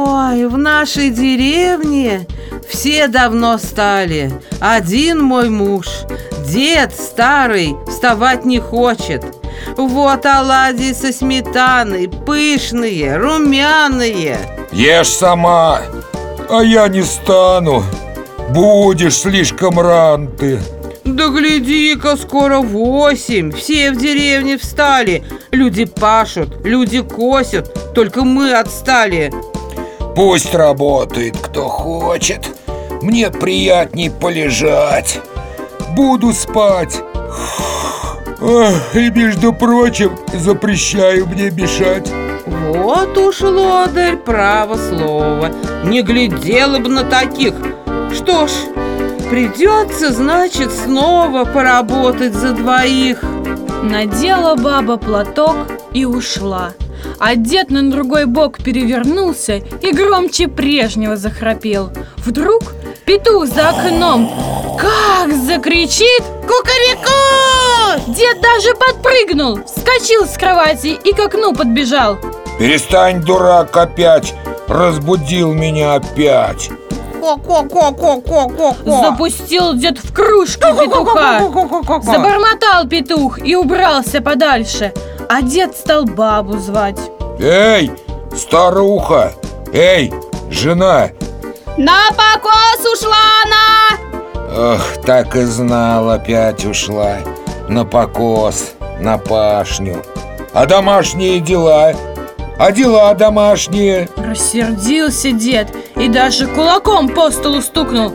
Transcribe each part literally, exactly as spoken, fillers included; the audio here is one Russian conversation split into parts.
Ой, в нашей деревне все давно стали. Один мой муж, дед старый, вставать не хочет. Вот оладьи со сметаной, пышные, румяные. Ешь сама, а я не стану. Будешь слишком ран ты. Да гляди-ка, скоро восемь. Все в деревне встали. Люди пашут, люди косят. Только мы отстали. Пусть работает кто хочет. Мне приятней полежать. Буду спать. Ах, и, между прочим, запрещаю мне мешать. Вот уж, лодырь, право слово. Не глядела бы на таких. Что ж, придется, значит, снова поработать за двоих. Надела баба платок и ушла. А дед на другой бок перевернулся и громче прежнего захрапел. Вдруг петух за окном как закричит: «Кукареку!» Дед даже подпрыгнул, вскочил с кровати и к окну подбежал. Перестань, дурак, опять. Разбудил меня опять. Ко-ко-ко-ко-ко-ко. Запустил дед в кружку петуха. Забормотал петух и убрался подальше. А дед стал бабу звать. Эй, старуха! Эй, жена! На покос ушла она! Ох, так и знал, опять ушла. На покос, на пашню. А домашние дела? А дела домашние? Рассердился дед и даже кулаком по столу стукнул.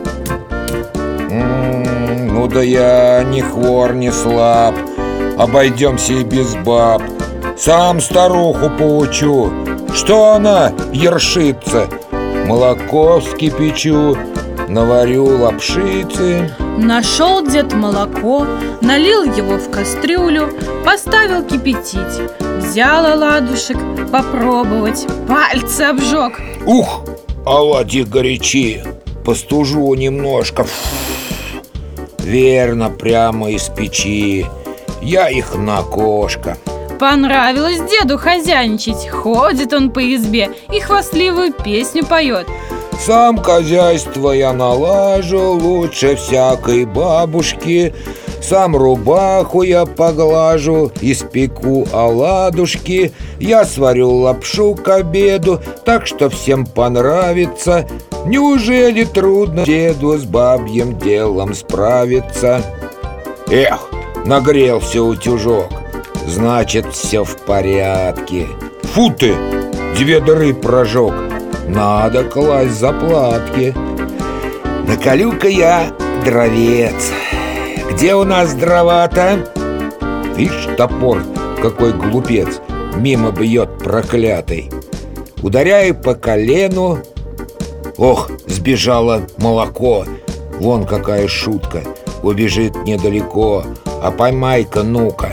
М-м, ну да я ни хвор, ни слаб. Обойдемся и без баб. Сам старуху поучу. Что она ершится? Молоко вскипячу, наварю лапшицы. Нашел дед молоко, налил его в кастрюлю, поставил кипятить. Взял оладушек попробовать, пальцы обжег. Ух, оладьи горячи. Постужу немножко. Верно, прямо из печи. Я их на окошко. Понравилось деду хозяйничать. Ходит он по избе и хвастливую песню поет. Сам хозяйство я налажу лучше всякой бабушки. Сам рубаху я поглажу, испеку оладушки. Я сварю лапшу к обеду, так что всем понравится. Неужели трудно деду с бабьим делом справиться? Эх, нагрелся утюжок. Значит, все в порядке. Фу ты, две дыры прожег. Надо класть заплатки. Наколю-ка я дровец. Где у нас дрова-то? Вишь, топор, какой глупец, мимо бьет проклятый. Ударяю по колену. Ох, сбежало молоко. Вон какая шутка. Убежит недалеко. А поймай-ка, ну-ка.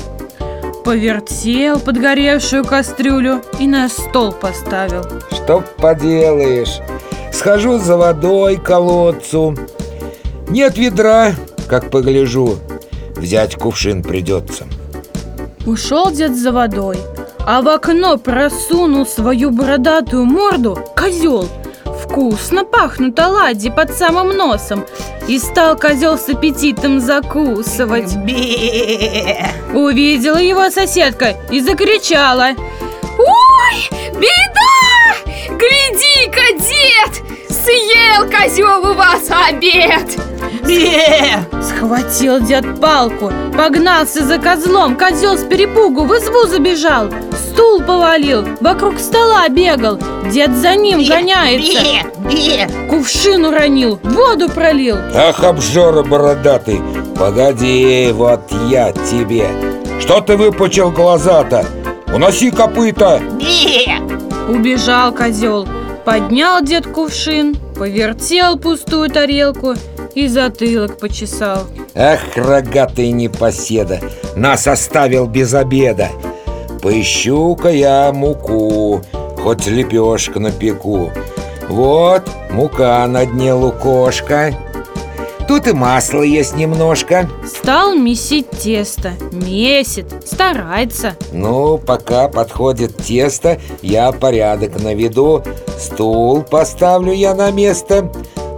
Повертел подгоревшую кастрюлю и на стол поставил. Что поделаешь? Схожу за водой к колодцу. Нет ведра, как погляжу. Взять кувшин придется. Ушел дед за водой, а в окно просунул свою бородатую морду козел. Вкусно пахнут оладьи под самым носом. И стал козел с аппетитом закусывать. Бе! Увидела его соседка и закричала: Ой, беда! Гляди-ка, дед! Съел козел у вас обед! Бе! Схватил дед палку, погнался за козлом. Козел с перепугу в избу забежал, стул повалил, вокруг стола бегал. Дед за ним Бе! гоняется. Бе! Бе! Кувшин уронил, воду пролил. Ах, обжора бородатый, погоди, вот я тебе. Что ты выпучил глаза-то? Уноси копыта. Бе! Убежал козел. Поднял дед кувшин, повертел пустую тарелку и затылок почесал. Ах, рогатый непоседа, нас оставил без обеда. Поищу-ка я муку, хоть лепешка напеку. Вот мука на дне лукошка. Тут и масла есть немножко. Стал месить тесто, месит, старается. Ну, пока подходит тесто, я порядок наведу. Стул поставлю я на место,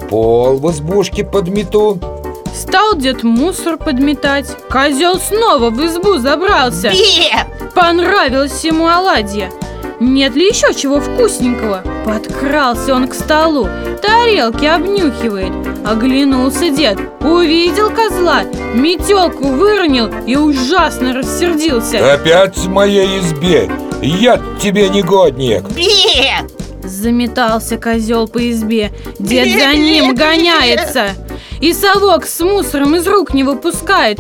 пол в избушке подмету. Стал дед мусор подметать. Козел снова в избу забрался. Бе! Понравилось ему оладья. Нет ли еще чего вкусненького? Подкрался он к столу, тарелки обнюхивает. Оглянулся дед, увидел козла, метелку выронил и ужасно рассердился. Опять в моей избе, я тебе негодник. Бе! Заметался козел по избе, дед за ним гоняется. И совок с мусором из рук не выпускает.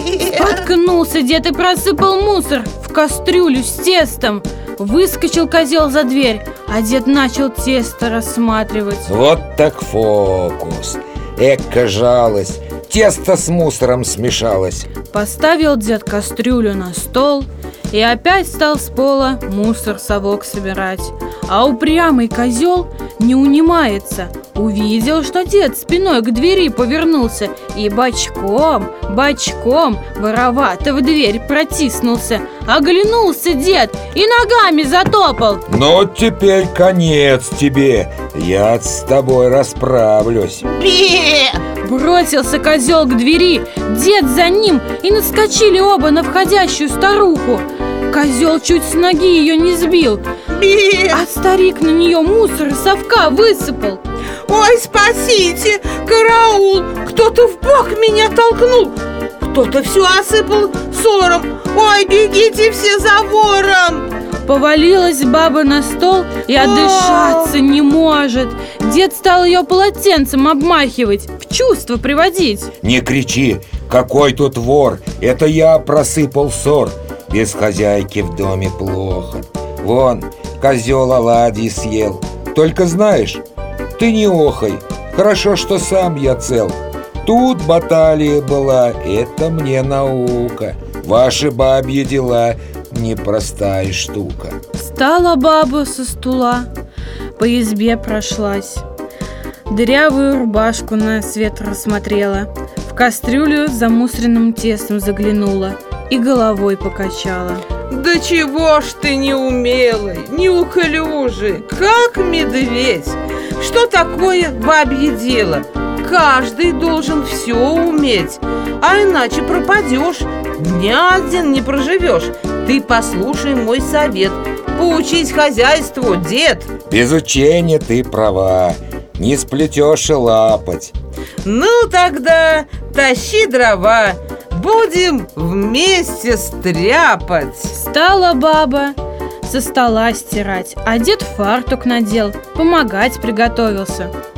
Споткнулся дед и просыпал мусор в кастрюлю с тестом. Выскочил козел за дверь, а дед начал тесто рассматривать. Вот так фокус. Эка жалость, тесто с мусором смешалось. Поставил дед кастрюлю на стол и опять стал с пола мусор совок собирать. А упрямый козел не унимается. Увидел, что дед спиной к двери повернулся и бочком, бочком воровато в дверь протиснулся. Оглянулся дед и ногами затопал. Ну, теперь конец тебе. Я с тобой расправлюсь. Бе! Бросился козел к двери, дед за ним, и наскочили оба на входящую старуху. Козел чуть с ноги ее не сбил, Бе! а старик на нее мусор из совка высыпал. Ой, спасите! Караул! Кто-то в бок меня толкнул! Кто-то все осыпал сором! Ой, бегите все за вором! Повалилась баба на стол и отдышаться не может. Дед стал ее полотенцем обмахивать, в чувство приводить. Не кричи, какой тут вор. Это я просыпал ссор. Без хозяйки в доме плохо. Вон, козел оладьи съел. Только знаешь, ты не охай. Хорошо, что сам я цел. Тут баталия была, это мне наука. Ваши бабьи дела непростая штука. Встала баба со стула, по избе прошлась, дырявую рубашку на свет рассмотрела, в кастрюлю с замусоренным тестом заглянула и головой покачала. Да чего ж ты неумелый, неуклюжий, как медведь? Что такое бабье дело? Каждый должен все уметь, а иначе пропадешь, дня один не проживешь. Ты послушай мой совет, поучись хозяйству, дед. Без учения ты права, не сплетешь и лапать. Ну тогда тащи дрова, будем вместе стряпать. Стала баба со стола стирать, а дед фартук надел, помогать приготовился.